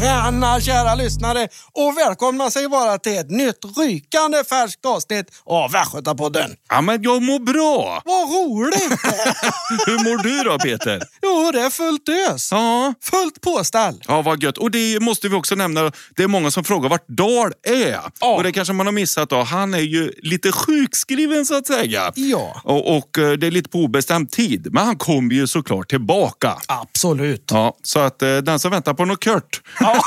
Tjena kära lyssnare och välkomna sig bara till ett nytt rykande färskt avsnitt av Västgötapodden. Ja, men jag mår bra. Vad roligt! Hur mår du då, Peter? Jo, det är fullt ös. Ja. Fullt påställ. Ja, vad gött. Och det måste vi också nämna. Det är många som frågar vart Dahl är. Ja. Och det kanske man har missat då. Han är ju lite sjukskriven så att säga. Ja. Och det är lite på obestämd tid. Men han kommer ju såklart tillbaka. Absolut. Ja, så att den som väntar på något Kurt. Ja.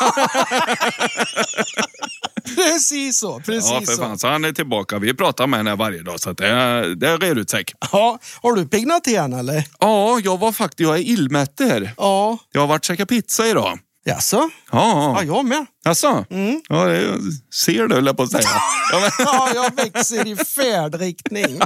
Precis så, precis Ja, för fan. Så han är tillbaka. Vi pratar med henne varje dag så att det reder ut sig. Ja, har du pignat igen eller? Ja, jag är illmätter. Ja. Jag har varit och käkat pizza idag. Jaså? Ja. Ja, jag med. Jaså? Ja, det ser du, eller på att säga. Ja, men... Ja, jag växer i färdriktning.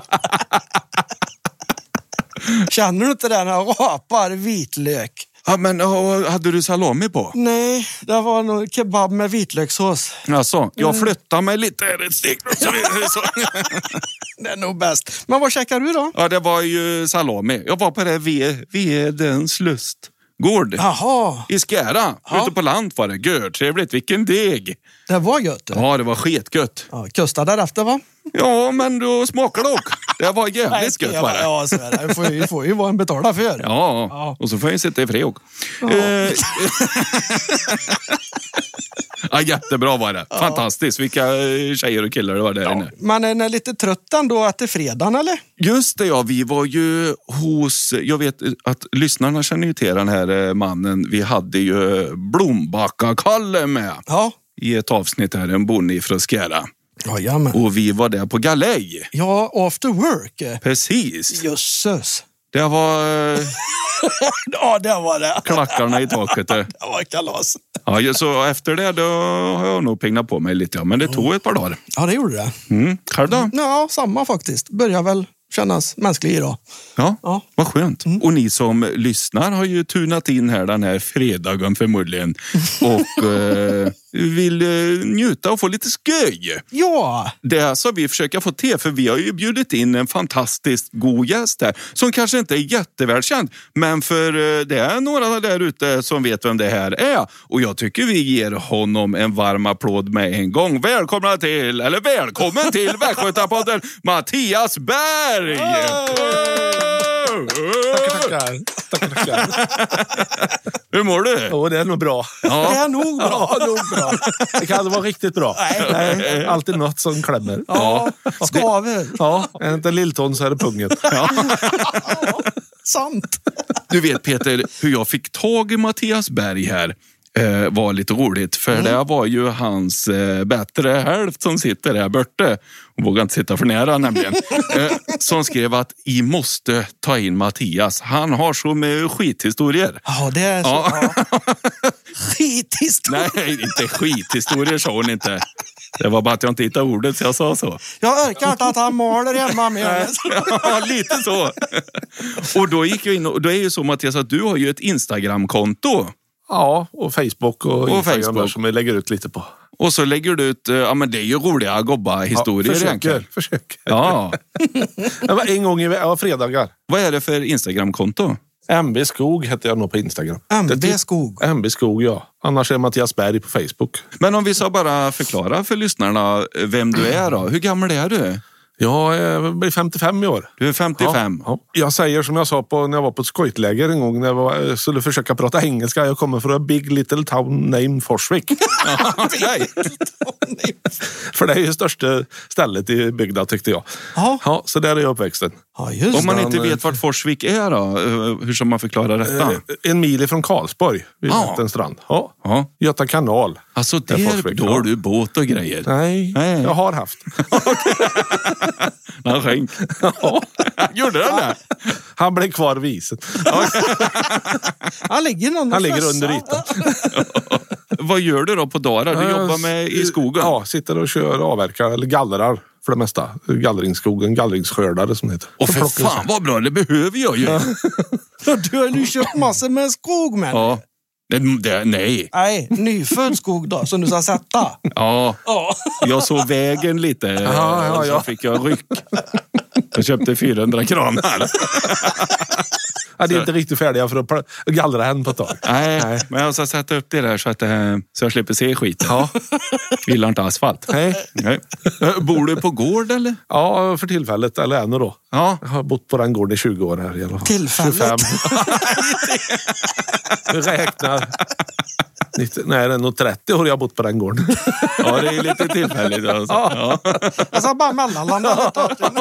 Känner du inte den här rapar vitlök? Ja, men hade du salami på? Nej, det var nog kebab med vitlökssås. Alltså, jag flyttar mig lite ett steg. Så. Det är nog bäst. Men vad käkar du då? Ja, det var ju salami. Jag var på det Vedens lustgård. Jaha. I Skära. Ja. Ute på land var det. Gör trevligt. Vilken deg. Det var gött. Ja, det var sketgött. Ja, kusta därefter va? Ja, men då smakar det också. Det var jävligt gött bara. Ja, så är det. Det får ju vara en betala för. Ja, och så får jag sitta i fred också. Ja, jättebra var det. Fantastiskt. Vilka tjejer och killar det var där inne. Man är lite trött ändå att det är fredagen, eller? Just det, ja. Vi var ju hos... Jag vet att lyssnarna känner ju till den här mannen. Vi hade ju Blombacka-Kalle med. Ja. I ett avsnitt här, en bonde från Skära. Jajamän. Och vi var där på galej. Ja, after work. Precis. Jösses. Det var... Ja, det var det. klackarna i taket. Det var kalas. Ja, så efter det då har jag nog pignat på mig lite. Ja. Men det tog ett par dagar. Ja, det gjorde det. Själv då? Ja, samma faktiskt. Börjar väl kännas mänsklig idag. Ja, vad skönt. Och ni som lyssnar har ju tunat in här den här fredagen förmodligen. Och vill njuta och få lite sköj. Ja. Det som vi försöker få till, för vi har ju bjudit in en fantastiskt god gäst här. Som kanske inte är jättevälkänd, men för det är några där ute som vet vem det här är. Och jag tycker vi ger honom en varm applåd med en gång. Välkommen till Västgötapodden, Mattias Berg! Tackar. Hur mår du? Jo, det är nog bra. Ja. Det är nog bra. Ja, nog bra. Det kan vara riktigt bra. Nej, alltid något som klämmer. Ja, skaver. Ja, är det inte lilltån så är det pungen. Ja. Sant. Du vet Peter, hur jag fick tag i Mattias Berg här var lite roligt. För det var ju hans bättre hälft som sitter där borta. Hon vågar inte sitta för nära nämligen. Som skrev att I måste ta in Mattias. Han har så med skithistorier. Ja, det är så. Ja. Skithistoria. Nej, inte skithistorier sa hon inte. Det var bara att jag inte hittade ordet så jag sa så. Jag orkar inte att han maler hemma med. Ja, lite så. Och då gick jag in och då är ju så Mattias att du har ju ett Instagram-konto. Ja, och Facebook och Instagram Facebook. som vi lägger ut lite på. Och så lägger du ut, ja men det är ju roliga gobba-historier egentligen. Försöker. Ja. Det var en gång i fredagar. Vad är det för Instagram-konto? MB Skog heter jag nog på Instagram. MB Skog. MB Skog, ja. Annars är Mattias Berg på Facebook. Men om vi så bara förklara för lyssnarna vem du är då. Hur gammal är du? Jag blir 55 i år. Du är 55. Ja. Jag säger som jag sa när jag var på ett skojtläger en gång när jag skulle försöka prata engelska. Jag kommer från en big little town named Forsvik. För det är ju största stället i bygden tyckte jag. Ja, så där är jag uppväxten. Ja, just om man inte vet vart Forsvik är då, hur ska man förklara detta? En mil ifrån Karlsborg vid Vätternstrand. Ja. Göta kanal. Alltså då har du båt och grejer? Nej, jag har haft. Han skänk. Gjorde han det? Han blev kvar vid isen. Han ligger under ytan. Vad gör du då på dagar? Du jobbar med i skogen? Ja, sitter och kör avverkar eller gallrar för det mesta. Gallringsskogen, gallringsskördare som det heter. Och för fan vad bra, det behöver jag ju. Du har ju köpt massor med skog med. Ja. Nej. Nej, nyfödd skog då, som du ska sätta. Ja, jag såg vägen lite. Så fick jag ryck. Jag köpte 400 kranar. Ja, det är inte riktigt färdiga för att gallra henne på ett tag. Nej, men jag ska sätta upp det där så att så jag slipper se skiten. Ja. Gillar inte asfalt. Nej. Bor du på gård eller? Ja, för tillfället. Eller ännu då. Ja. Jag har bott på den gården i 20 år här i alla fall. Tillfället? 25. Vi räknar. Nej, det är nog 30 år jag har bott på den gården. Ja, det är lite tillfälligt. Alltså. Ja. Jag sa bara mellanlanda.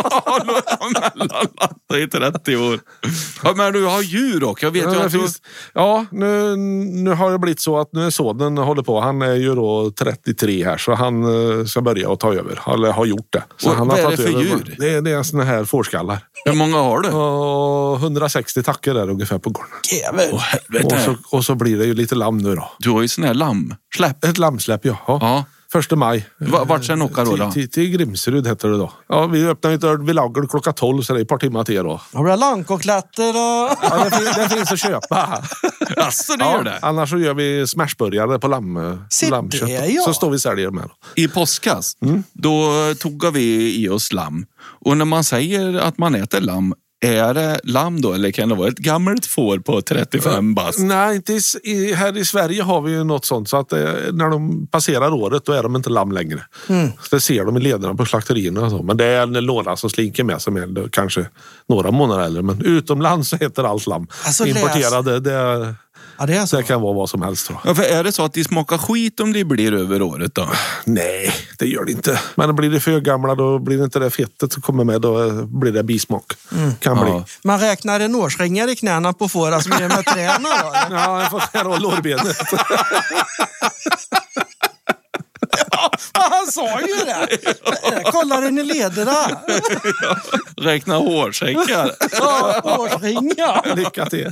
Det är 30 år. Ja, men du har djur också. Jag vet ju att finns... Ja, nu har det blivit så att nu är sonen håller på. Han är ju då 33 här, så han ska börja att ta över. Eller har gjort det. Så han vad har är det tagit för över. djur? Det är såna här fårskallar. Hur många har du? Och 160 tackor där ungefär på gården. Jävel. Och så blir det ju lite lamm nu då. Du har ju sån här lammsläpp. Ett lammsläpp, ja. Ja. 1 maj. Vart sen åka då? Till Grimsrud heter det då. Ja, vi öppnar inte vid lager klockan 12, så det är ett par timmar till då. Har du lankoklätter och... Ja, det finns att köpa. Alltså, det gör det. Annars så gör vi smashburgare på lammkött. Ja. Så står vi säljer med. I påskas, då tog vi i oss lamm. Och när man säger att man äter lamm, är det lamm då, eller kan det vara ett gammalt får på 35 bast? Nej, inte här i Sverige har vi ju något sånt, så att när de passerar året då är de inte lamm längre. Så det ser de i lederna på slakterierna och så. Men det är en låda som slinker med som är kanske några månader äldre. Men utomlands så heter allt lamm. Alltså, importerade, det är så. Det kan vara vad som helst, tror jag. Ja, för är det så att de smakar skit om det blir över året då? Nej, det gör det inte. Men blir det för gamla, då blir det inte det fettet som kommer med, då blir det bismak. Kan bli. Man räknar en årsringar i knäna på fåra som är med träna då? Ja, jag får skära av lårbenet. Ja, han sa ju det. Kollar in i lederna. Räkna hårsäckar. Ja, årsringar. Lycka till.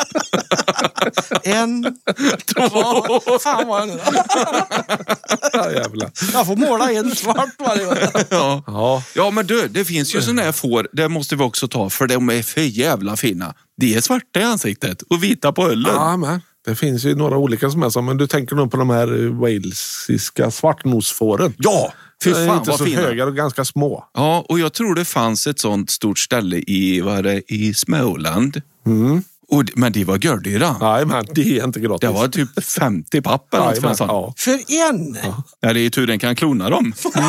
1, 2. Fan vad nu. Ja, jävlar. Jag får måla en svart varje år. Ja, men du, det finns ju såna här får, det måste vi också ta, för de är för jävla fina. De är svarta i ansiktet och vita på öllen. Ja, men det finns ju några olika som är så, men du tänker nog på de här walesiska svartnosfåren. Ja, fy De är fan inte vad så fina. höga och ganska små. Ja, och jag tror det fanns ett sånt stort ställe i Småland. Men de var gördyra. Nej, men det är inte gratis. Det var typ 50 papper. Nej, för en sån. ja. För en? Ja, det är tur den kan klona dem.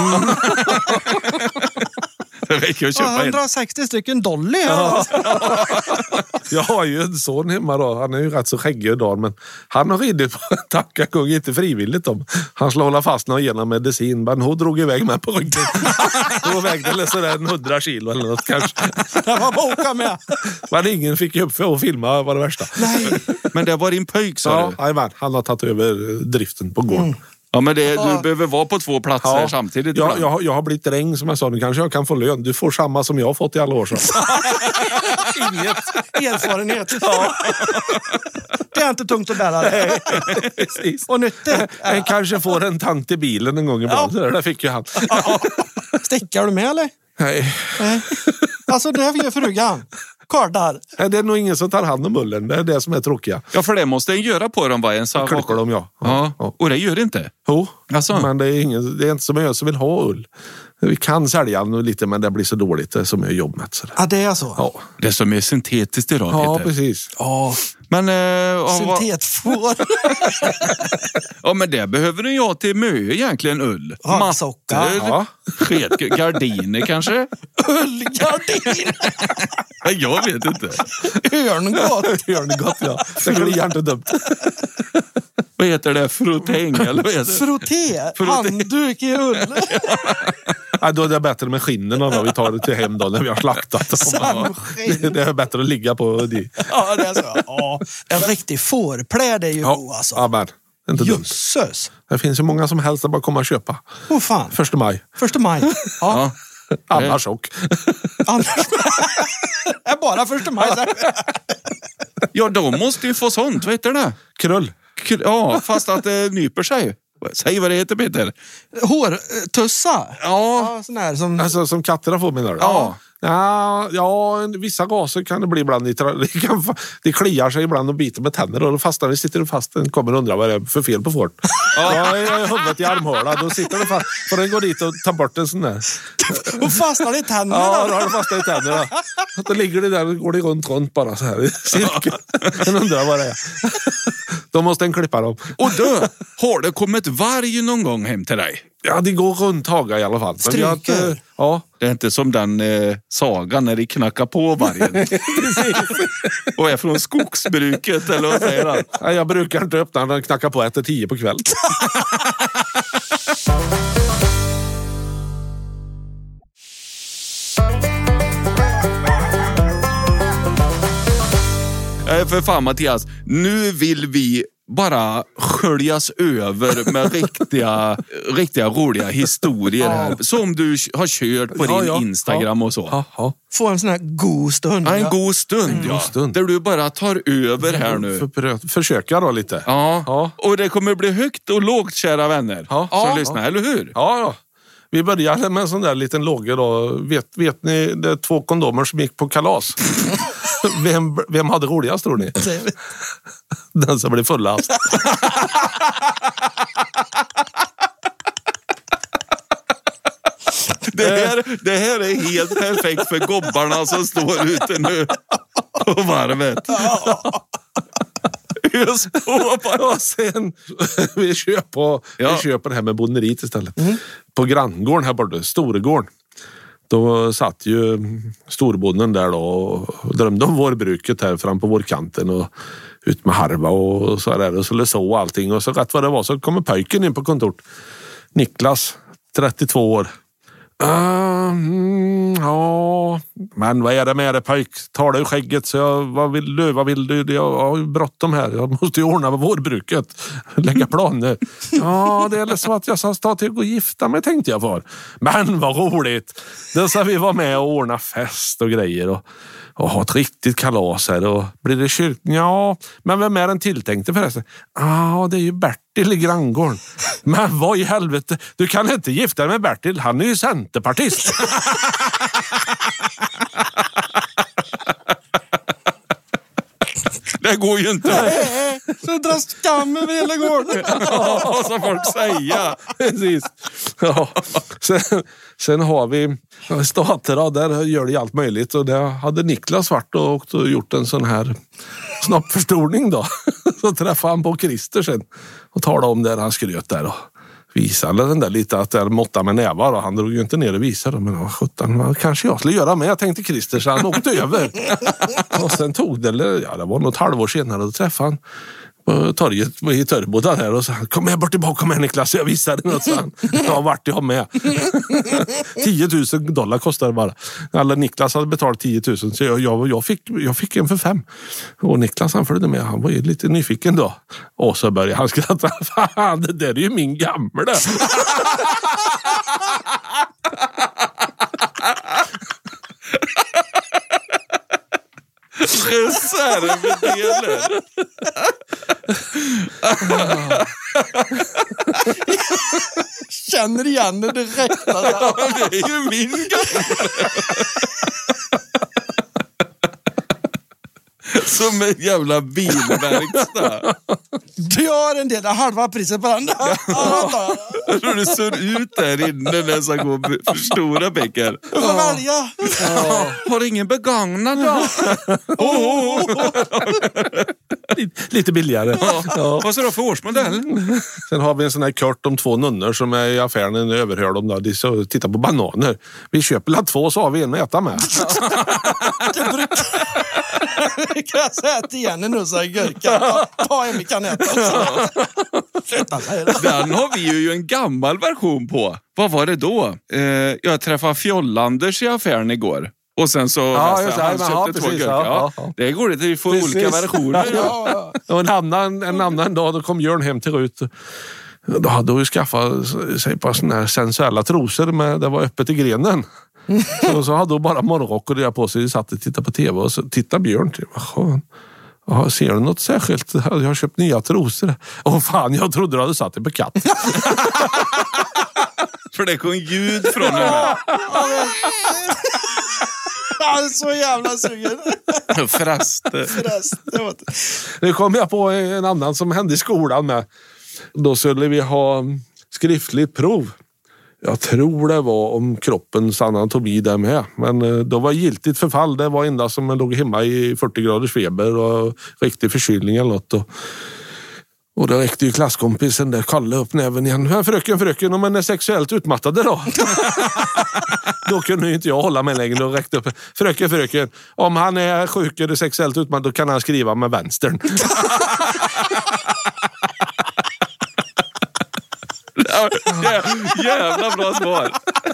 Det räcker att köpa en. 160 stycken dolly här. Jag har ju en son hemma då. Han är ju rätt så skäggig idag, men han har ridit på en tackakung, inte frivilligt om. Han skulle hålla fast när genom medicin, men hon drog iväg med på ryggen. Hon vägde sådär 100 kilo eller något kanske. Det var bara åka med. Men ingen fick upp för att filma, var det värsta. Nej. Men det var din pöjk, sa du? Ja, han har tagit över driften på gården. Ja, men du behöver vara på 2 platser samtidigt. Jag har blivit dräng, som jag sa. Nu kanske jag kan få lön. Du får samma som jag har fått i alla år. Så. Inget erfarenhet. Ja. Det är inte tungt att bära det. Och nyttigt. Han kanske får en tant i bilen en gång ibland. Ja. Det fick ju han. Ja. Stickar du med, eller? Nej. Alltså, det är frugan. Kardar. Det är nog ingen som tar hand om ullen. Det är det som är tråkiga. Ja, för det måste en göra på dem, va? Klickar dem, ja. Och det gör det inte. Jo, alltså. Men det är inte som jag som vill ha ull. Vi kan sälja nu lite, men det blir så dåligt det som är jobbet. Ja, det är så. Ja. Det som är syntetiskt idag, ja, Peter. Precis. Ja. Men, syntetfår. Ja, men det behöver du ju till egentligen ull. Mattor, gardiner kanske. Ullgardin. Jag vet inte. Örngott, ja. Det kliar inte dumt. Vad heter det? Frotting, eller vad heter det? Handduk i ull. Ja, då är det bättre med skinnen då. Vi tar det till hem då när vi har slaktat. Det är bättre att ligga på det. Ja, det är så. Ja, en riktig fårpläd är ju god alltså. Ja, men inte dumt. Jösses. Det finns ju många som helst att bara komma och köpa. Fan. 1 maj. 1 maj. Ja. Annars chock. Det är bara 1 maj. Ja, de måste ju få sånt. Vad heter det? Krull. Ja, fast att det nyper sig. Säg vad det heter, Peter. Hårtussa. Ja. Sån här som... Alltså som katterna får, menar du? Ja. Ja, vissa raser kan det bli ibland. Det kliar sig ibland och biter med tänder och då fastnar det, sitter det fast. Den kommer och undrar vad det är för fel på fåren. Ja, jag har huvudet i armhåla. Då sitter det fast. För den går dit och tar bort en sån där. Och fastnar i tänderna. Ja, då har det fastnat i tänderna. Då ligger det där och går det runt bara så här i cirkel. Den undrar vad det är. Då måste en klippa dem. Och då har det kommit varg någon gång hem till dig? Ja, det går runt Haga i alla fall. Men jag Stryker. ja. Det är inte som den sagan när de knackar på vargen. Och är från skogsbruket, eller vad säger han? Nej, jag brukar inte öppna den, knacka på 1-10 på kväll. För fan Mattias, nu vill vi bara sköljas över med riktiga roliga historier här. Som du har kört på din Instagram och så. Ja. Få en sån här god stund. Ja, en god stund, god stund. Där du bara tar över här nu. Försöka då lite. Ja. Och det kommer bli högt och lågt, kära vänner. Som lyssnar, eller hur? Ja. Vi började med en sån där liten låge då. Vet ni, det är 2 kondomer som gick på kalas. Vem hade roligast, tror ni? Den som blev fullast. Det här är helt perfekt för gobbarna som står ute nu på varvet. Just Och sen vi köper det här med bonderit istället. På granngården här borta, Storegården. Då satt ju storbonden där då och drömde om vårbruket här fram på vårkanten och ut med harva och så där och skulle så allting. Och så rätt vad det var så kommer pojken in på kontoret. Niklas, 32 år. Ja, men vad är det med det, pojk? Tar du skägget så vad vill du? Jag har ju bråttom här. Jag måste ju ordna med vårbruket. Lägga planer. Ja, det är så att jag ska till att gå och gifta mig, tänkte jag för. Men vad roligt. Då ska vi vara med och ordna fest och grejer och ha ett riktigt kalas här. Och blir det kyrkan? Ja, men vem är den tilltänkte förresten? Ja, det är ju Bertil i granngården. Men vad i helvete? Du kan inte gifta dig med Bertil. Han är ju centerpartist. Det går ju inte. Så drar skam över hela gården. Vad ska folk säga? Precis. Ja. Sen har vi stater då, där gör det allt möjligt. Och där hade Niklas varit och gjort en sån här snoppförstoring då. Så träffade han på Christer sen och talade om där han skröt där och visade den där lite att det måtta med nävar och han drog ju inte ner och visade men 17, kanske jag skulle göra med. Jag tänkte Christer så han åkte över. Och sen tog det var något halvår senare och träffade han på torget i Törboda där och sa kom här bort tillbaka, kom här Niklas, jag visade något så han. Ja, vart jag med. $10,000 kostade det bara. Alla Niklas hade betalat 10 000 så jag fick en för 5. Och Niklas han följde med, han var ju lite nyfiken då. Och så började han skratta. Fan, det där är ju min gamla. Reservdelar. Känner igen det direkt. Ja, det är ju min gamla. Som en jävla bilverkstad. Du har en del av halva priset på den. Jag tror det ser ut där inne när jag ska gå för stora bäckar. Du får välja. Har ingen begagnat då? Lite billigare. Ja. Vad ska du ha för årsmodell? Sen har vi en sån här kört om 2 nunnor som är i affären överhör dem då. De så tittar på bananer. Vi köper 2 så har vi en att äta med. Det kan jag säga till Jenny nu så här gurka. Ta en vi kan äta också. Den har vi ju en gammal version på. Vad var det då? Jag träffade Fjollanders i affären igår. Och sen så han köpte 2 gurkor. Ja. Det går det, vi får olika versioner. Ja. Och en annan dag då kom Björn hem till Rut. Då hade hon ju skaffat sig på såna här sensuella trosor med det var öppet i grenen. Så hade hon bara morgonrock och det på sig. Satt och tittade på tv och så tittade Björn till. Ja, ser du något särskilt? Jag har köpt nya trosor. Åh fan, jag trodde du hade satt dig på katt. För det kom ljud från henne. Han är så jävla sugen. Fräste. Nu kom jag på en annan som hände i skolan med. Då skulle vi ha skriftligt prov. Jag tror det var om kroppens anatomi där med. Men då var giltigt förfall. Det var endast som man låg hemma i 40 graders feber och riktig förkylning eller något. Och då räckte ju klasskompisen där, Kalle, upp näven igen. Fröken, om man är sexuellt utmattade då? Då kunde ju inte jag hålla mig längre och räckte upp. Fröken, om han är sjuk eller sexuellt utmattad då kan han skriva med vänstern. Jävla bra svar.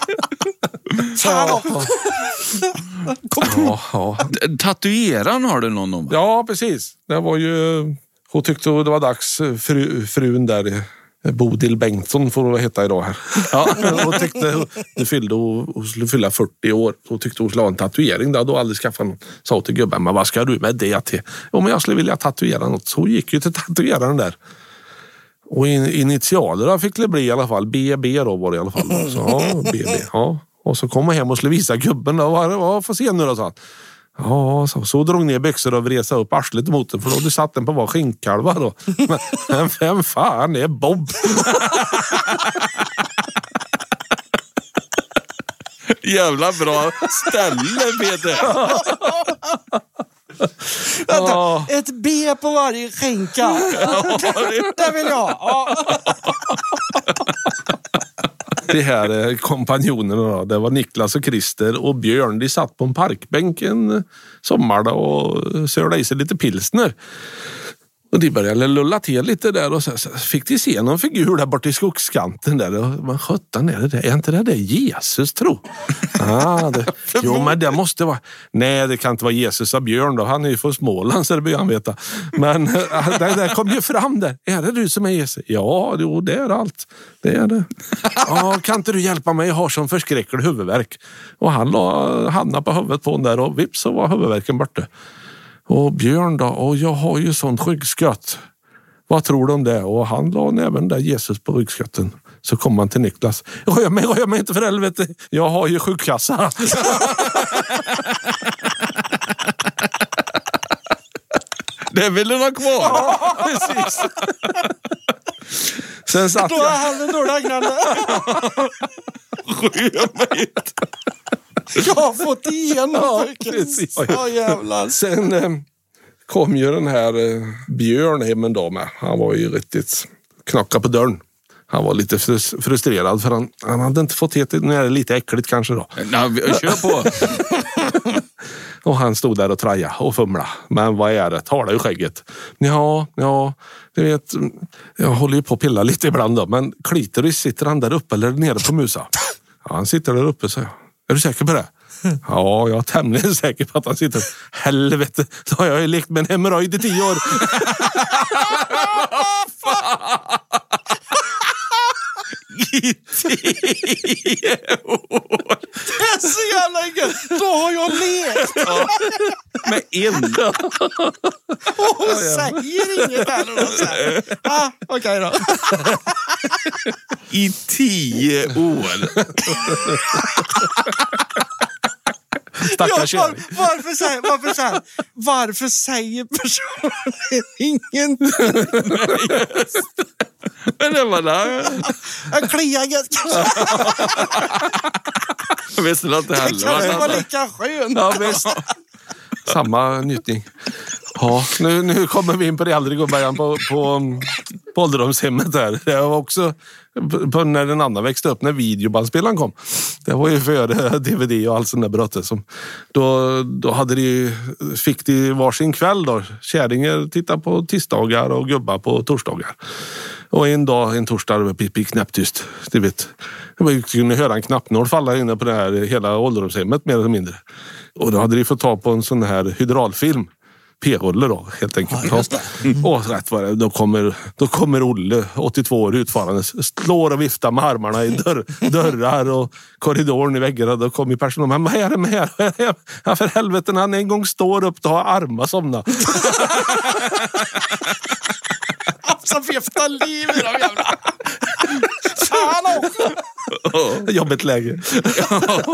Tatueran har du någon om? Ja, precis. Det var ju... Hon tyckte det var dags, frun där, Bodil Bengtsson får hon heta idag här. Ja, hon tyckte hon skulle fylla 40 år. Hon tyckte hon skulle ha en tatuering. Då hade hon aldrig skaffat någon. Sa till gubben, men vad ska du med det till? Men jag skulle vilja tatuera något. Så hon gick ju till tatueraren där. Och initialer då fick det bli i alla fall. BB då var det i alla fall. Så ja, BB. Ja. Och så kom hon hem och skulle visa gubben då. Vad får se nu då, sa han. Ja, så drog ner byxor och vresa upp arslet mot den. För då hade satt den på var skinkkalva då. Men vem fan är Bob? Jävla bra ställe, Peter. Vänta, ett B på varje skänka. Det vill jag. De här kompanjonerna då, det var Niklas och Christer och Björn. De satt på en parkbänk en sommar då och sörde i sig lite pilsner. Och de började lulla till lite där och så fick de se någon figur där borta i skogskanten där. Och man sjutton är det? Är inte det Jesus, tro? Jo, men det måste vara... Nej, det kan inte vara Jesus av Björn då. Han är ju från Småland, så det bör han veta. Men det kom ju fram där. Är det du som är Jesus? Ja, jo, det är allt. Det är det. Ja, kan inte du hjälpa mig? Jag har sån förskräcklig huvudvärk. Och han la handen på huvudet på den där och vips så var huvudvärken borta. Och Björn då, och jag har ju sånt ryggskott. Vad tror du om det? Och han la även där Jesus på ryggskotten. Så kom han till Niklas. Rör mig inte för helvete. Jag har ju sjukkassa. Det vill du ha kvar. Ja, precis. Sen satt då är han en dålig agnande. Rör mig inte. Jag har fått igenom. Precis. Ja, jävlar. Sen kom ju den här Björn hem en dag med. Han var ju riktigt knacka på dörren. Han var lite frustrerad för han hade inte fått hit. Nu är det lite äckligt kanske då. Kör på. Och han stod där och traja och fumla. Men vad är det? Tar det i skägget? Ja, du vet, jag håller ju på att pilla lite ibland då. Men klitoris, sitter han där uppe eller nere på musa? Ja, han sitter där uppe, så jag. Är du säker på det? Ja, jag är tämligen säker på att han sitter. Helvete, då har jag ju lekt med en hemorrojd i 10 år. I 10 år. Det är så jävla gött. Då har jag lekt. Ja. Med en. Och hon säger inget heller. Okej då. I 10 år. Varför säger personen ingenting? Men det var där. Jag kliar gött kanske. Jag visste inte heller. Det kanske var lika skönt. Ja, visst. Samma njutning. Ja, nu kommer vi in på det äldre gubben på ålderdomshemmet där. Det var också när den andra växte upp, när videobandspelaren kom. Det var ju före DVD och allt sånt där bröte. Då fick de varsin kväll då. Kärringar tittar på tisdagar och gubbar på torsdagar. Och en torsdag var det knäpptyst. Du vet, jag kunde höra en knappnål falla inne på det här hela ålderdomshemmet mer eller mindre. Och då hade de fått ta på en sån här hydraulfilm. P-rulle då, helt enkelt. Ja, och rätt var det. Då kommer Olle, 82 år utfarande, slår och viftar med armarna i dörrar och korridoren i väggarna. Då kommer personalen, men vad är det med här? Ja, för helvete, när han en gång står upp, då har armar somna. Så viftar liv i de jävla. Fan också. Jobbigt läge.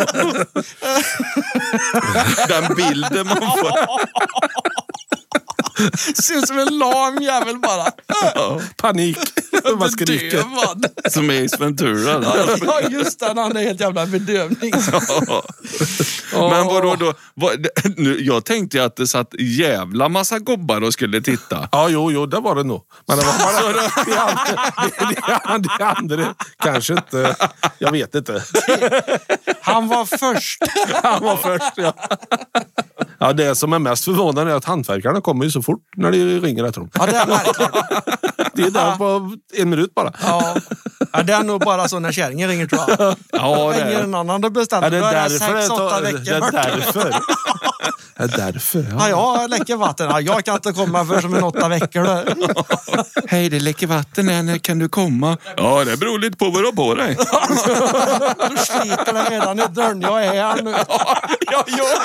Den bilden man får. Ser ut som en lam jävel bara. Panik. Man skriker. Bedövad. Som är Ace Ventura. Ja, just det. Han är helt jävla bedövning. Men vadå då? Jag tänkte att det satt jävla massa gobbar och skulle titta. Ja, jo, det var det nog. Men det var bara det andra kanske inte. Jag vet inte. Han var först. Han var först, ja. Ja, det som är mest förvånande är att hantverkarna kommer ju så fort när de ringer efter dem. Ja, det är märkligt. Det är där på 1 minut bara. Ja, det är nog bara så när kärringen ringer, tror jag. Ja, det Ringer är. en annan och bestämmer. Ja, det är Då därför. 6-8 veckor. Det är därför. Det är därför. Ja, jag läcker vatten. Ja, jag kan inte komma för som en 8 veckor. Då. Hej, det läcker vatten. När kan du komma? Ja, det beror lite på vad du har på dig. Du sliter det redan i dörren. Jag är här nu. Ja,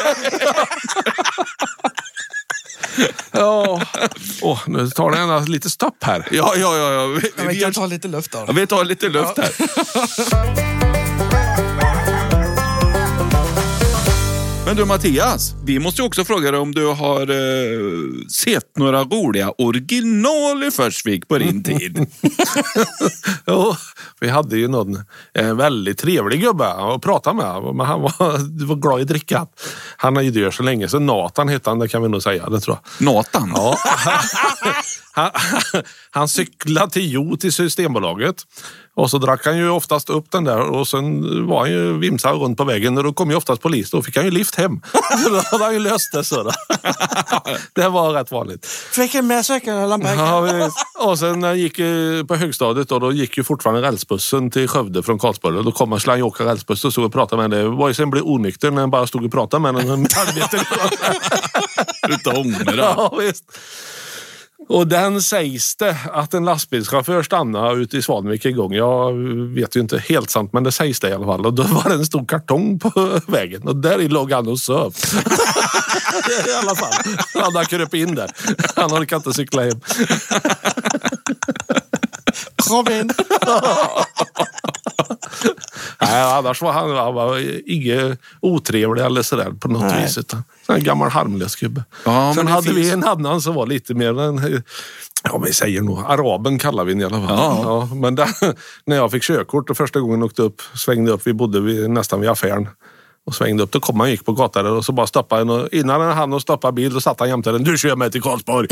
Ja. Nu tar det ändå lite stopp här. Ja. Vi kan ta lite luft då. Ja, vi tar lite luft här. Men du Mattias, vi måste ju också fråga dig om du har sett några roliga original i Försvik på din tid. Jo, vi hade ju en väldigt trevlig gubbe att prata med. Men han var glad i dricka. Han är ju död så länge, så Nathan heter han, det kan vi nog säga, det tror jag. Nathan? Ja. Han cyklade till Systembolaget. Och så drack han ju oftast upp den där och sen var han ju vimsad runt på vägen och då kom ju oftast polis. Då fick han ju lift hem. Då hade han ju löst det så. Det var rätt vanligt. Fick en med cykeln eller en Ja, och sen när jag gick på högstadiet då gick ju fortfarande rälsbussen till Skövde från Karlsborg. Och då kom han slang åka rälsbuss och så och pratade med henne. Det var ju sen blev onykter när han bara stod och pratade med henne. Utan ånger. Ja, visst. Och den sägs det att en lastbilschaufför stannade ute i Svanvik en gång. Jag vet ju inte helt sant, men det sägs det i alla fall. Och då var det en stor kartong på vägen. Och där låg han och söv. I alla fall. Han hade kröp in där. Han orkade inte cykla hem. Kom in. Nej, annars var han var inget otrevlig eller sådär på något vis. Utan en gammal harmlös gubbe. Ja, sen hade vi en annan som var lite mer en... Ja, vi säger nog. Araben kallar vi den i alla fall. Ja, men när jag fick körkort och första gången åkte upp, svängde upp, vi bodde nästan vid affären. Och svängde upp, då kom han gick på gatan och så bara stoppade han. Innan han stoppade bil, då satt han jämte den. Du kör med till Karlsborg.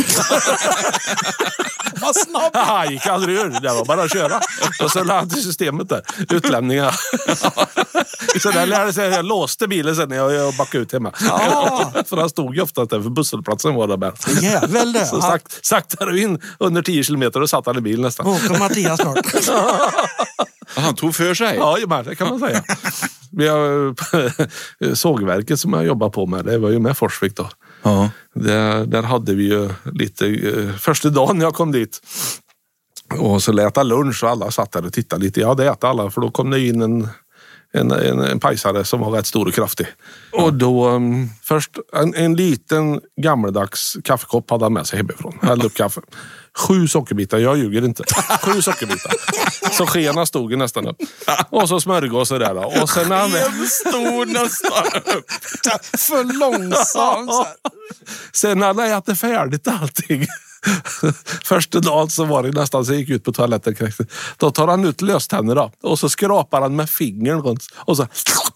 Vad snabbt. Han gick aldrig ur, det var bara att köra. Och så lade han till systemet där. Utlämningar. Så där lärde sig, jag låste bilen sen när jag backade ut hemma. För han stod ju ofta där, för busshållplatsen var där med. Jävel det. Så saktade vi in under 10 kilometer och satt han i bilen nästan. Åker Mattias snart. Han tog för sig. Ja, det kan man säga. Vi har sågverket som jag jobbar på med, det var ju med Forsvik då. Ja. Där hade vi ju lite, första dagen jag kom dit. Och så lät jag lunch och alla satt där och tittade lite. Ja, det äter alla, för då kom det in en pajsare som var rätt stor och kraftig. Och då först en liten gammeldags kaffekopp hade han med sig hemifrån. Hällde upp kaffe. 7 sockerbitar, jag ljuger inte. 7 sockerbitar. Så skena stod nästan upp. Och så smörgås och där då. Och sen när han stod nästan upp. För långsamt. Sen när han ätit färdigt allting. Första dagen så var det nästan så jag gick ut på toaletten. Då tar han ut löständer då. Och så skrapar han med fingern runt. Och så...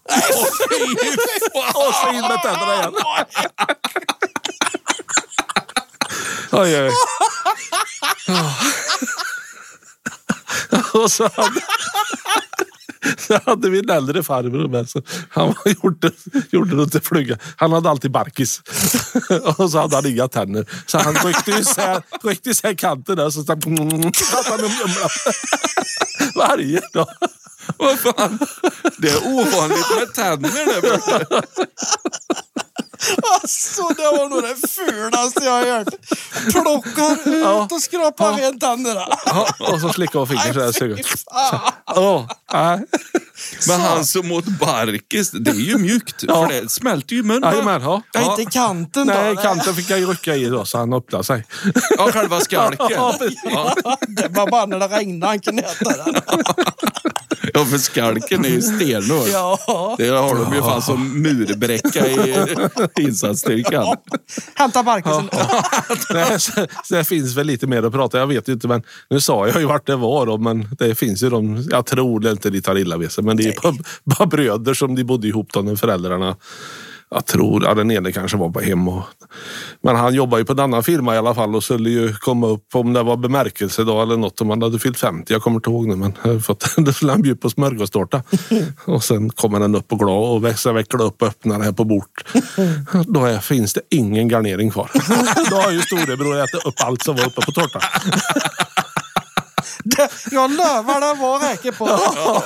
och så in med tänderna igen. Oj. Och så hade vi en äldre farbror med, så han gjorde det till flyga. Han hade alltid barkis. Och så hade han inga tänder. Så han ryckte isär kanten där, så satt han och mjumlade. Varje dag. Vad fan? Det är ovanligt med tänder där. Alltså, det var nog det fulaste jag har hört. Plockar ut och skrapar rent tänderna. Och så slickar av fingrar så här. Men han som åt barkis, det är ju mjukt. För det smälter ju i munnen. Ja. Inte kanten då. Nej, kanten fick jag ju rycka i då, så han öppnade sig. Ja, själva skalken. Det var bara när det regnade han kunde äta den. Ja, för skalken är ju stenhård. Ja. Det har de ju fan som murbräcka i insatsstyrkan. Hämta Marcus. Nej, så det finns väl lite mer att prata. Jag vet ju inte, men nu sa jag ju vart det var då, men det finns ju de, jag tror det inte de tar illa vid sig, men det är bara bröder som de bodde ihop då med föräldrarna. Jag tror, ja, den ene kanske var på hem. Men han jobbar ju på en annan firma i alla fall och skulle ju komma upp om det var bemärkelse då eller något om han hade fyllt 50. Jag kommer inte ihåg nu, men då skulle han bjuda på smörgåstårta. Och sen kommer den upp och glad och vecklar upp och öppnar det här på bort. Då finns det ingen garnering kvar. Då har ju storebror ätit upp allt som var uppe på tårtan. Jag lövar den var räcker på.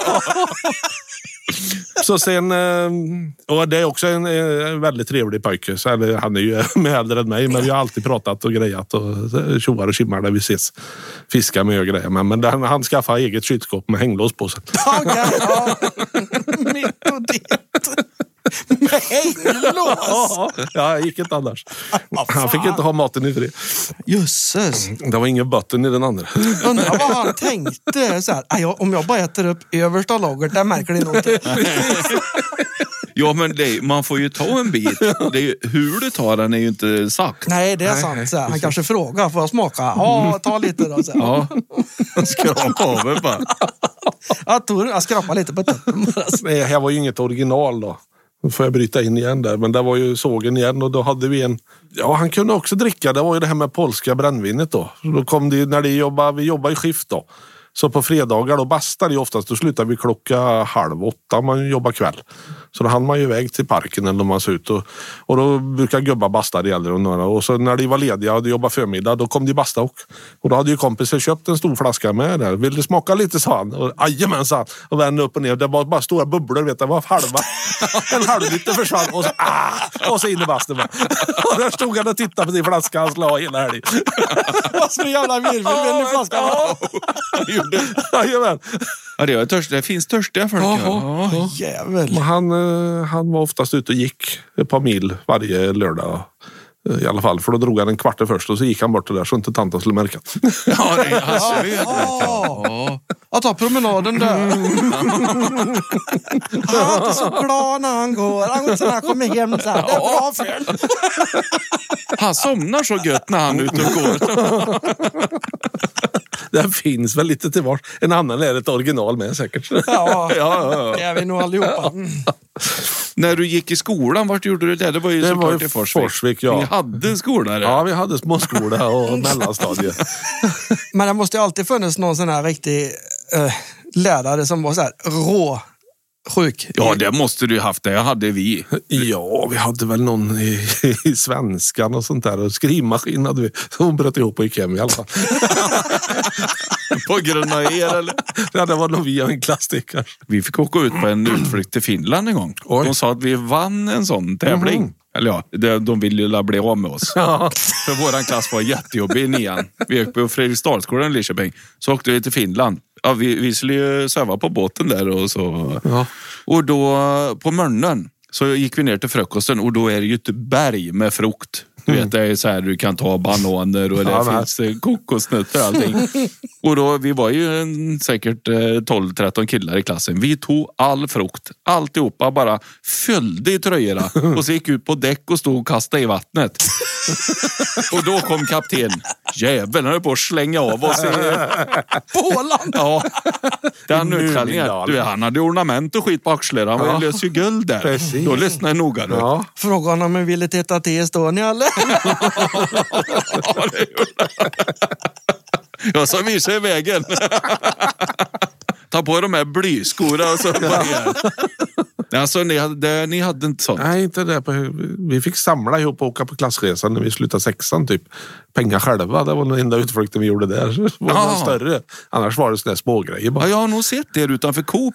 Så sen, och det är också en väldigt trevlig pojke. Så han är ju med äldre än mig, men vi har alltid pratat och grejat och tjoar och kimmar när vi ses. Fiskar med och grejer. Men han skaffade eget kylskåp med hänglås på sig. Okej, ja. Mitt och ditt. Med hänglås. Ja, gick inte annars. Han fick inte ha maten i fred. Jösses. Det var ingen botten i den andra. Undrar vad han tänkte. Så här, om jag bara äter upp översta lagret, där märker ni någonting. Ja, men man får ju ta en bit. Det är ju, hur du tar den är ju inte sagt. Nej, det är sant. Så här, han kanske frågar, får jag smaka? Ja, ta lite då. Så här. Ja, skrapa av det bara. Jag skrapar lite på toppen. Det här var ju inget original då. Då får jag bryta in igen där. Men det var ju sågen igen och då hade vi en... Ja, han kunde också dricka. Det var ju det här med polska brännvinet då. Då kom det när vi jobbade i skift då. Så på fredagar då bastade ju oftast. Då slutar vi 7:30 man jobbar kväll. Så då hann man ju iväg till parken eller man ser ut. Och då brukar gubbar basta det äldre och några. Och så när de var lediga och de jobbade förmiddag, då kom de basta och då hade ju kompisen köpt en stor flaska med där. Vill du smaka lite, sa han. Och ajamensan. Och vände upp och ner. Det var bara stora bubblor, vet du. Det var en halv liter försvann. Och så in i basten. Och där stod han och tittade på sin flaska och slå hela helgen. Vad så jävla virvel i flaskan. Jajamän. Ja, det finns törstiga folk. Ja. Jävel. Han var oftast ute och gick ett par mil varje lördag. I alla fall, för då drog han en kvart först och så gick han bort där så inte tanten skulle märka. Ja, det är han söd. Ja. Jag tar promenaden där. Han är inte så glad när han går. Han går när han kommer hem så här. Det är bra för en. Han somnar så gött när han är ute och går. Det finns väl lite till vart. En annan är ett original med säkert. Ja. Det är vi nog allihopa. När du gick i skolan, vart gjorde du det? Det var ju såklart i Forsvik, ja. Ni hade en skola där. Ja, vi hade småskola och mellanstadie. Men det måste ju alltid funnits någon sån här riktig lärare som var så här sjuk. Ja, det måste du haft. Det hade vi. Ja, vi hade väl någon i svenskan och sånt där. Och skrivmaskin hade vi. Hon bröt ihop och gick hem i alla fall. På grund av er, eller? Ja, det var nog vi och en klassiker. Vi fick åka ut på en utflykt till Finland en gång. Oj. De sa att vi vann en sån tävling. Mm. Eller ja, de ville ju bli av med oss. Ja. För våran klass var jättejobbig i 9:an. Vi gick på Fredriksdalsskolan i Lidköping. Så åkte vi till Finland. Ja, vi skulle ju söva på båten där och så. Ja. Och då på morgonen så gick vi ner till frukosten och då är det ju ett berg med frukt. Du vet, det är så här, du kan ta bananer och det finns kokosnötter och allting. Och då, vi var ju säkert 12-13 killar i klassen. Vi tog all frukt, alltihopa bara fyllde i tröjorna och så gick ut på däck och stod och kastade i vattnet. Och då kom kapten. Jäveln höll på att slänga av oss i Påland. Ja, den utklädningen. Du, han hade ornament och skit på axlarna. Han var lös ju guld där. Precis. Då lyssnade noga du. Ja. Frågan om man ville titta till Estonia eller? Ja, det gjorde jag som visade i vägen. Ta på de här blyskorna och så börjar. Alltså, ni hade inte sånt? Nej, inte det. Vi fick samla ihop och åka på klassresan när vi slutade 6:an typ. Pengar själva, det var den enda utflykten vi gjorde där. Det var större. Annars var det sådana små grejer bara. Ja, jag har nog sett det utanför Coop.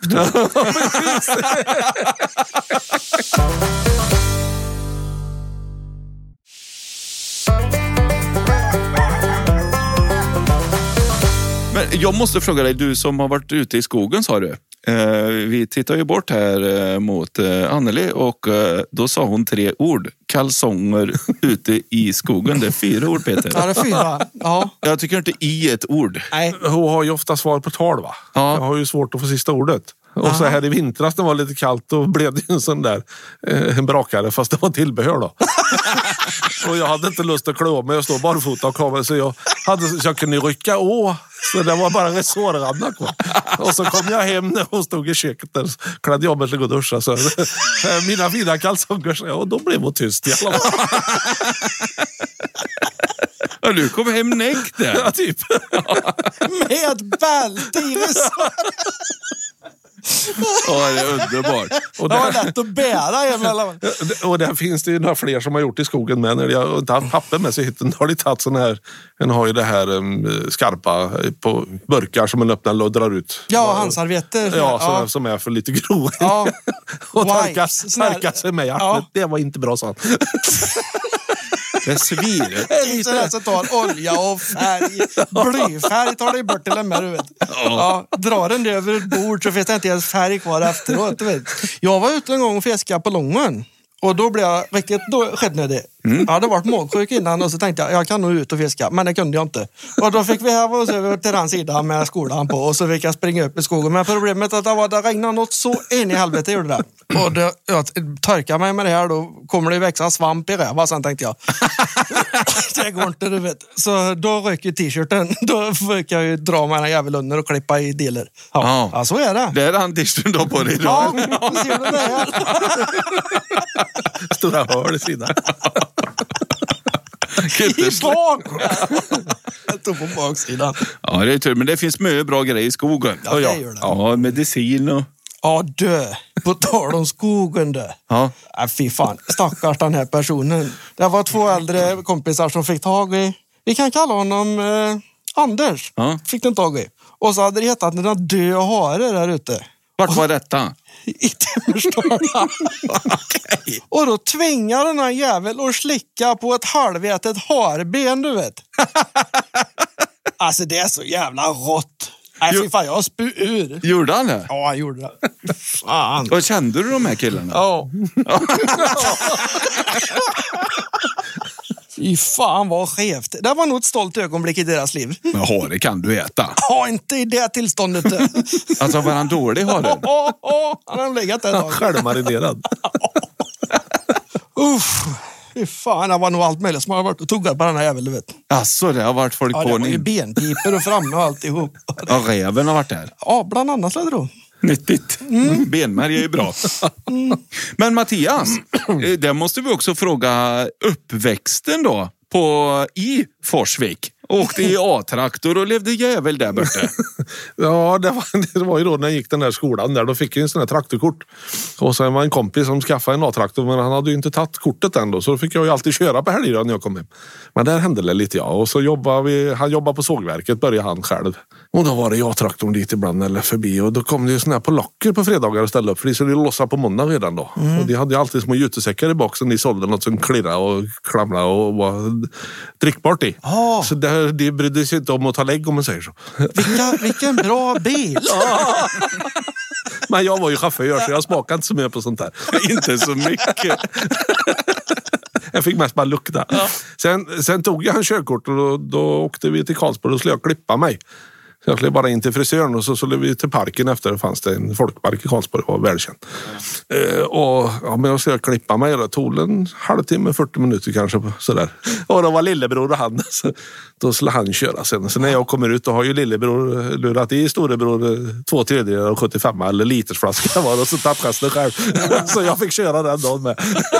Men Jag måste fråga dig, du som har varit ute i skogen sa du. Vi tittar ju bort här mot Anneli och då sa hon 3 ord. Kalsonger ute i skogen. Det är 4 ord, Peter. Ja, det är 4. Ja. Jag tycker inte i ett ord. Nej. Hon har ju ofta svar på tal, va? Ja. Jag har ju svårt att få sista ordet. Och så här i vintras, det var lite kallt, och blev det en sån där en brakare, fast det var tillbehör då. Och jag hade inte lust att klä av mig och stå barfota och komma, så jag kunde rycka så det var bara resårarna kvar. Och så kom jag hem när hon stod i köket där, så klädde jag mig till att gå och duscha. Så mina fina kalsonger, och då blev hon tyst i alla fall. Ja, du kom hem näck där. Ja, typ. Med bälte i Ja, det är underbart. Och det var lätt att bära emellan. Och där finns det ju några fler som har gjort i skogen med. När jag inte haft papper med sig hit, har de tagit sån här, en har ju det här skarpa på burkar som man öppnar och drar ut. Ja, handservietter. Ja, som är för lite grova. Ja. Och torka sig med hjärtat. Ja. Det var inte bra, sånt. Det svider. Lite så tar olja och färg. Blyfärg tar det bort till en med, du vet. Ja, drar den över ett bord så finns det inte ens färg kvar efteråt, du vet. Jag var ute en gång och fiskade på Lången. Och då blev jag riktigt skitnödig. Jag hade varit magsjuk innan och så tänkte jag kan nog ut och fiska. Men det kunde jag inte. Och då fick vi häva oss över till den sidan med skolan på. Och så fick jag springa upp i skogen. Men problemet är att det regnade något så in i helvete gjorde det. Och jag torkade mig med det här. Då kommer det växa svamp i räva. Sen tänkte jag. Det går inte, du vet. Så då rök ju t-shirten. Då fick jag ju dra med den jävel under och klippa i delar. Ja, så är det. Det är den t-shirten då på dig idag. Ja, ser du det här? Stora hål i sidan. I bak! Jag tog på baksidan. Ja, det är tur. Men det finns mycket bra grejer i skogen. Ja, det gör det. Ja, medicin och... Ja, på tal om skogen dö. Ja. Fy fan, stackars den här personen. Det var 2 äldre kompisar som fick tag i, vi kan kalla honom Anders. Ja. Fick den tag i. Och så hade det hetat en död hare där ute. Vart var detta? I Timmersdala. Okay. Och då tvingar den här jävel att slicka på ett halvätet harben, du vet. Alltså det är så jävla rått. Nej, fy fan, jag spyr ur. Gjorde han det? Ja, han gjorde det. Fan. Vad kände du de här killarna? Ja. Fy fan vad skevt. Det var nog ett stolt ögonblick i deras liv. Jaha, det kan du äta. Ja, inte i det tillståndet. Alltså var han dålig, har du? Han har legat där ett tag. Självmarinerad. Fy fan, det var nog allt möjligt som har varit och tuggat på den här jäveln, du vet. Alltså, det har varit folk Ja, på det var ju ni. benpiper och framme och alltihop. Ja, räven har varit där. Ja, bland annat lade då. Nyttigt. Benmärg är ju bra. Men Mattias, där måste vi också fråga uppväxten då i Forsvik. Åkte i A-traktor och levde jävel där borta. Ja, det var ju då när jag gick den där skolan där. Då fick jag en sån här traktorkort. Och sen var en kompis som skaffade en A-traktor, men han hade ju inte tagit kortet ändå. Så då fick jag ju alltid köra på helger när jag kom hem. Men där hände det lite, ja. Och så han jobbade på sågverket, började han själv. Och då var det A-traktorn dit ibland eller förbi. Och då kom det ju såna här polacker på fredagar och ställde upp. För de skulle lossa på måndag redan då. Och de hade ju alltid små jutesäckar i boxen. De sålde något som klirrade och klamrade och var drickbart i. Så de brydde sig inte om att ta lägg, om man säger så. Vilken bra bil! Men jag var ju chaufför så jag smakade inte så mycket på sånt där. Inte så mycket. Jag fick mest bara lukta. Ja. Sen tog jag en körkort och då åkte vi till Karlsborg och skulle jag klippa mig. Så jag skulle bara in till frisören och så skulle vi till parken efter. Det fanns det en folkpark i Karlsborg, det var välkänt. Men jag skulle klippa mig. Det tog en halvtimme, 40 minuter kanske. Sådär. Och då var lillebror och han. Så då skulle han köra sen. Så när jag kommer ut, då har ju lillebror lurat i storebror 2/3 och 75 eller litersflaska var. Och så tappade jag själv. Så jag fick köra den dagen med.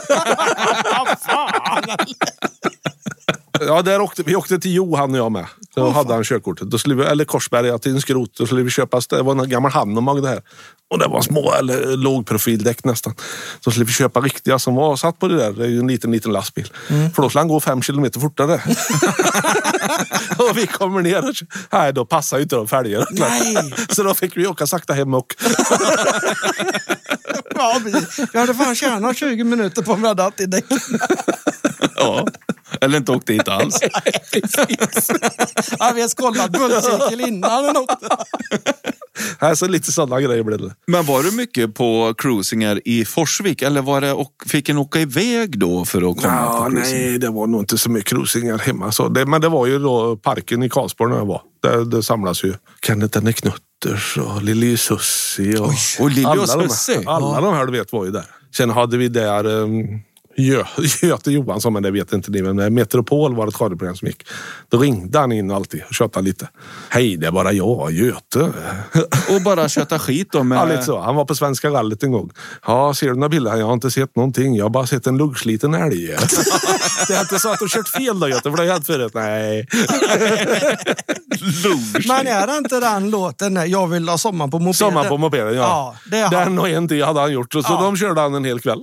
Ja, vi åkte till Johan och jag med. Då hade han körkortet. Då skulle vi, eller Korsberg, till en skrot. Då skulle vi köpa, det var en gammal Hanomag det här. Och det var små eller lågprofildäck nästan. Då skulle vi köpa riktiga som var satt på det där. Det är ju en liten lastbil. För då skulle han gå 5 kilometer fortare. Och vi kommer ner och nej, då passar ju inte de fälgarna. Så då fick vi åka sakta hem och... Ja, jag hade fan tjänat 20 minuter på att rädda till däck. Ja. Eller inte åkt dit alls. Ja, vi har skollat bullcirkel innan och något. Alltså lite sådana grejer blev det. Men var du mycket på cruisingar i Forsvik? Eller var det, fick en åka iväg då för att komma på cruising? Nej, det var nog inte så mycket cruisingar hemma. Så men det var ju då parken i Karlsborg när jag var. Där samlas ju Kenneth and the Knutters och Lili Sussi. Och Lili och Sussi? Alla de här du vet var ju där. Sen hade vi där Göte Johansson, men det vet inte ni, men Metropol var ett radioprogram som gick. Då ringde han in alltid och tjötade lite. Hej, det är bara jag, Göte. Och bara köta skit då med... Ja, lite så. Han var på Svenska rallyt en gång. Ja, ser du några bilder? Jag har inte sett någonting. Jag har bara sett en luggsliten älg. Det är inte så att du kört fel då, Göte, för det har jag hänt förut. Nej. Men är det inte den låten när jag vill ha sommar på mopeden? Sommar på mopeden, ja. Den och en till hade han gjort. Så de körde han en hel kväll.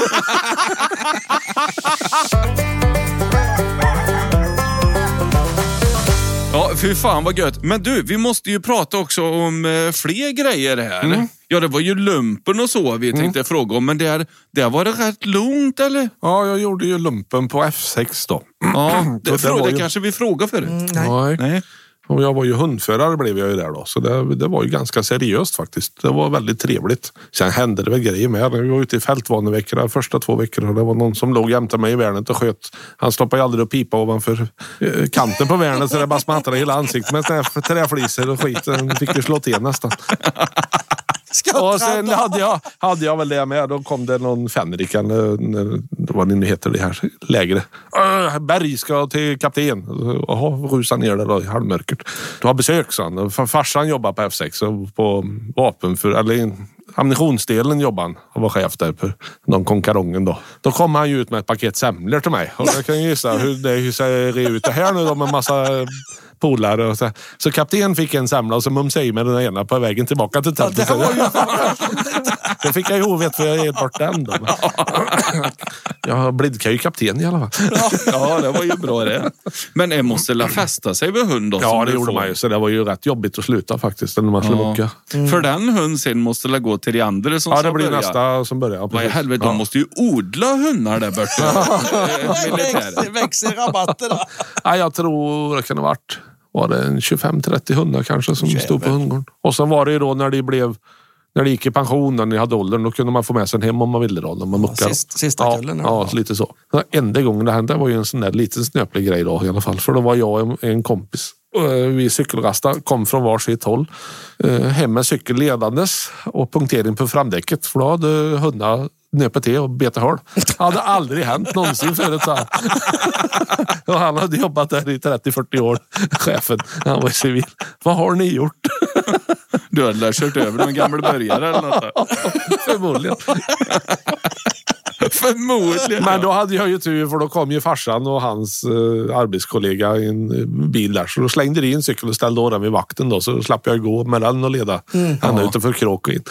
Ja, fy fan vad gött. Men du, vi måste ju prata också om fler grejer här. Ja, det var ju lumpen och så vi tänkte fråga om. Men det var det rätt lugnt, eller? Ja, jag gjorde ju lumpen på F6 då. Ja, det ju... kanske vi frågar förut. Nej. Och jag var ju hundförare blev jag ju där då. Så det var ju ganska seriöst faktiskt. Det var väldigt trevligt. Sen hände det väl grejer med. Vi var ute i fältvaneveckorna första 2 veckorna. Det var någon som låg jämte mig i värnet och sköt. Han stoppade ju aldrig upp pipa ovanför kanten på värnet så det bara smattrade hela ansiktet med träfliser och skit. Den fick ju slå till nästan. Och sen hade jag väl det med. Då kom det någon fänrikan, vad det nu heter det här lägre. Berg ska till kapten. Rusa ner där då, i halvmörkert. Du har besök, så han. Farsan jobbar på F6 på vapen eller ammunitionsdelen jobbar han. Han var chef där för någon konkarongen då. Då kom han ju ut med ett paket semlor till mig. Och jag kan ju gissa hur ser ut det här nu då med massa polare och så kapten fick en semla och så mumsade med den ena på vägen tillbaka till tältet. Så fick jag ju ovet för jag är bort den då. Jag blidkar ju kapten i alla fall. Ja, det var ju bra det. Men jag måste la fästa sig vid hund då. Ja, det gjorde man ju. Så det var ju rätt jobbigt att sluta faktiskt. När man skulle mucka. För den hund sen måste la gå till de andra som ja, det blir nästa som börjar. Vad i helvete, de måste ju odla hundar där borta. Det växer rabatter då. Ja, jag tror det kan ha varit. Var det en 25-30 hundar kanske som stod på hundgården. Och sen var det ju då när de gick i pension, när de hade åldern, då kunde man få med sig hem om man ville då. När man muckade. Sista kullen. Ja, lite så. Enda gången det hände var ju en sån där liten snöplig grej då i alla fall. För då var jag och en kompis. Vi cykelrasta kom från varsitt håll. Hem med cykel ledandes och punktering på framdäcket. För då hade hundar nöpet till och beta hål. Det hade aldrig hänt någonsin förut. Och han hade jobbat där i 30-40 år. Chefen, han var civil. Vad har ni gjort? Du hade kört över någon gammal börjare eller något? Förmodligen. Förmodligen. Men då hade jag ju tur, för då kom ju farsan och hans arbetskollega i en bil där. Så då slängde de in cykeln och ställde åren vid vakten då. Så slapp jag gå med den och leda henne utanför kråk och in.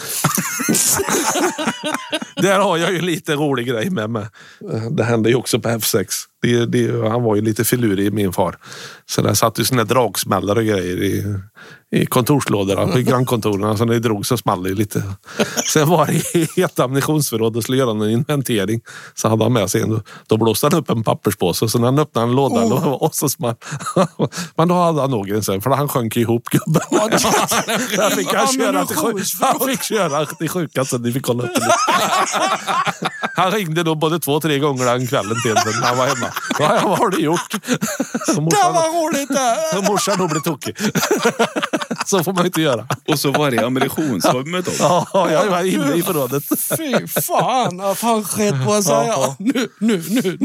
Där har jag ju lite rolig grej med mig. Det hände ju också på F6. Han var ju lite filurig, min far. Så där satt ju såna dragsmällare och grejer i kontorslådorna på grannkontoren. Så när det drog så small det lite. Sen var det i ett ammunitionsförråd och skulle göra en inventering. Så hade han med sig en. Då blåste han upp en papperspåse. Så när han öppnade en låda och så small. Men då hade han nog en sen. För han sjönk ihop gubben. Han fick köra till sjukan så ni fick kolla upp det. Han ringde då både 2-3 gånger den kvällen till när han var hemma. Ja, vad har du gjort? Det var roligt det! Och morsan då blev tokig. Så får man inte göra. Och så var det ammunitionsrummet då. Ja, jag var inne i förrådet. Fy fan, att han skett på sig. Ja. Nu.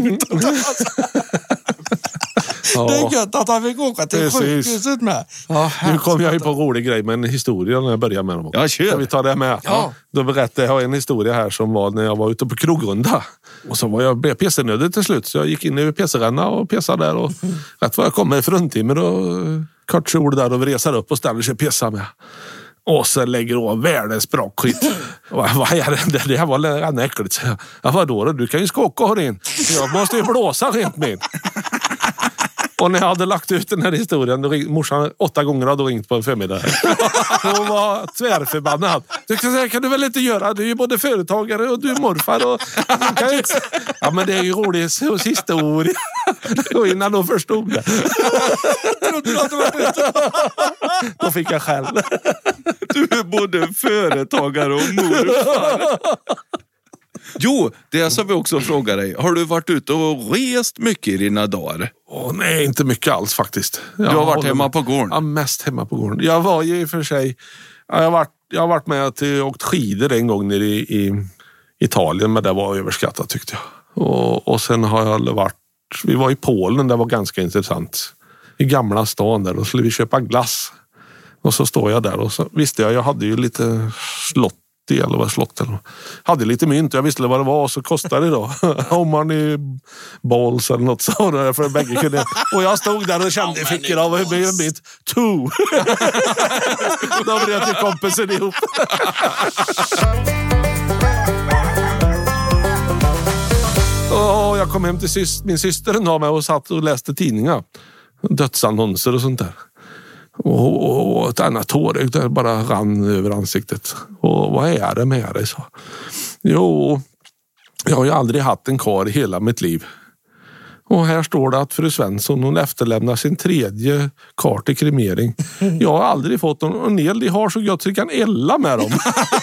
Det är gött att han fick åka till sjukhuset med. Nu kom jag ju på en rolig grej med en historia när jag började med dem. Ja, kör. Vi tar det med. Ja. Då berättade jag en historia här som var när jag var ute på krogrunda. Och så var jag PC-nödig till slut. Så jag gick in i PC-ränna och pissade där. Och rätt vad jag kom med fruntimmer och kort kjol där och resar upp och ställer sig pissa med. Och så lägger av världens bra skit. Vad är det? Det här var redan äckligt. Ja, vadå? Du kan ju skåka och ha in. Jag måste ju blåsa rent min. Och när jag hade lagt ut den här historien, då morsan 8 gånger hade ringt på en förmiddag. Hon var tvärförbannad. Det kan du väl inte göra? Du är ju både företagare och du är morfar. Och ja, men det är ju roligt sista historia. Och innan de förstod det. Då fick jag själv. Du är både företagare och morfar. Jo, det som vi också frågar dig. Har du varit ute och rest mycket i dina dagar? Nej, inte mycket alls faktiskt. Du har varit hemma på gården? Ja, mest hemma på gården. Jag var ju i och för sig... Jag har varit med att åkt skidor en gång nere i Italien, men det var överskattat tyckte jag. Och sen har jag varit... Vi var i Polen, det var ganska intressant. I gamla stan där, och skulle vi köpa glass. Och så står jag där och så visste jag hade ju lite slott eller vad slott eller hade lite mynt. Jag visste vad det var och så kostade det då. Om man är balls eller något så där för bägge kunde. Och jag stod där och kände fickor av hur mynt. 2. Då bröt ju kompisen ihop. Och jag kom hem till min syster en dag med och satt och läste tidningar. Dödsannonser och sånt där. Och ett annat tår där bara rann över ansiktet. Och vad är det med dig? Så. Jo, jag har ju aldrig haft en kar i hela mitt liv. Och här står det att fru Svensson hon efterlämnar sin 3:e kar till kremering. Jag har aldrig fått någon el. De har så gott så jag kan ella med dem.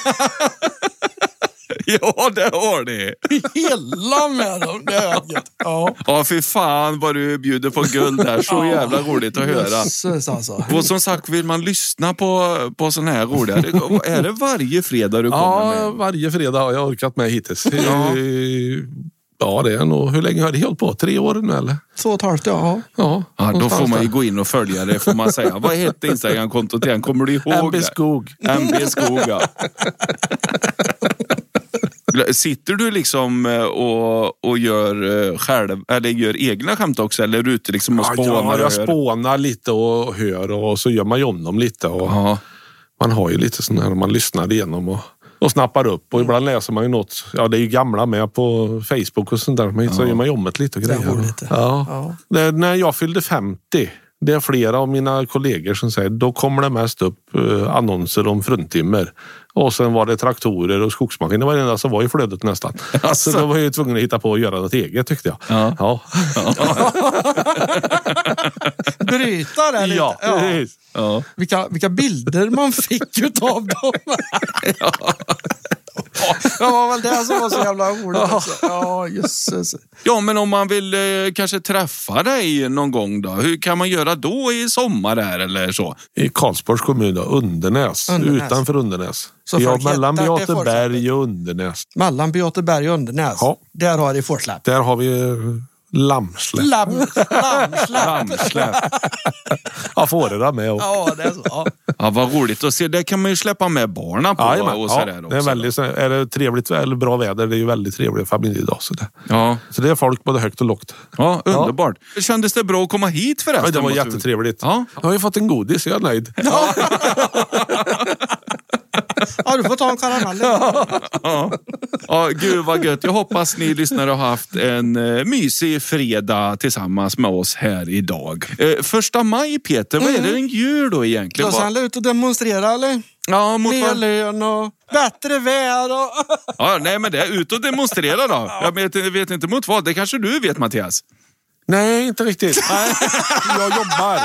Ja, det har det. Hela med dem. Det är ja. Ja, för fan vad du bjuder på guld där. Så jävla roligt att höra. Jesus, alltså. Och som sagt, vill man lyssna på sån här roliga... Är det varje fredag du kommer med? Ja, varje fredag har jag orkat med hittills. Ja, det är nog... Hur länge har det hållit på? 3 år nu, eller? 2,5, ja. Ja, då får man ju gå in och följa det, får man säga. Vad heter Instagram-kontot igen? Kommer du ihåg MB Skog. MB Skog, ja. Sitter du liksom och gör själv eller gör egna skämt också eller är du ute liksom och spånar? Ja, jag spånar lite och hör och så gör man ju om dem lite och man har ju lite sån här man lyssnar igenom och snappar upp och ibland läser man ju något. Ja, det är ju gamla med på Facebook och sånt där men så gör man ju om ett lite och grejer. Ja. När jag fyllde 50. Det är flera av mina kollegor som säger då kommer det mest upp annonser om fruntimmer. Och sen var det traktorer och skogsmaskiner. Det var det enda som var i flödet nästan. Alltså. Så då var jag ju tvungen att hitta på att göra något eget tyckte jag. Ja. Bryta det lite. Ja. Vilka bilder man fick utav dem. Det var väl det som var så jävla roligt. Ja, Jesus. Ja, men om man vill kanske träffa dig någon gång då. Hur kan man göra då i sommar här eller så? I Karlsborgs kommun då, Undernäs. Utanför Undernäs. Så mellan Beateberg och Undernäs. Mellan Beateberg och Undernäs. Ja. Där har det forsläpp. Där har vi lammsläpp. Lammsläpp. Ja, får det där med också. Ja, det är så. Ja, vad roligt att se. Det kan man ju släppa med barnen på. Och så där också. Det är väldigt, är det trevligt eller bra väder, det är ju väldigt trevlig familjedag. Så det är folk både högt och lågt. Ja, underbart. Kändes det bra att komma hit förresten? Ja, det var jättetrevligt. Ja. Jag har ju fått en godis, jag är nöjd. Ja. Ja, du får ta en karamell. Ja, gud vad gött. Jag hoppas ni lyssnare har haft en mysig fredag tillsammans med oss här idag. 1 maj, Peter, vad är det den gör då egentligen? Då ska ut och demonstrera, eller? Ja, mot mer lön och bättre väder och... Ja, nej men det är ut och demonstrera då. Jag vet inte mot vad. Det kanske du vet, Mattias. Nej, inte riktigt. Jag jobbar.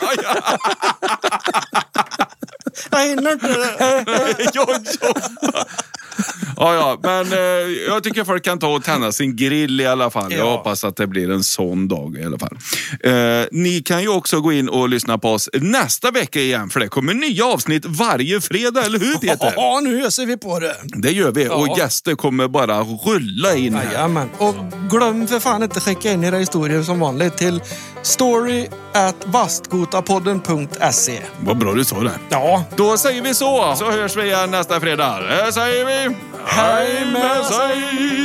Jag hinner inte det. Jag jobbar. Ja, men jag tycker folk kan ta och tända sin grill i alla fall. Jag hoppas att det blir en sån dag i alla fall. Ni kan ju också gå in och lyssna på oss nästa vecka igen, för det kommer nya avsnitt varje fredag, eller hur Peter? Ja, nu öser vi på det. Det gör vi, och gäster kommer bara rulla in här. Jajamän. Och glöm för fan inte skicka in era historier som vanligt till story@vastgotapodden.se. Vad bra du sa det. Ja. Då säger vi så hörs vi igen nästa fredag. Det säger vi. Hej med sig!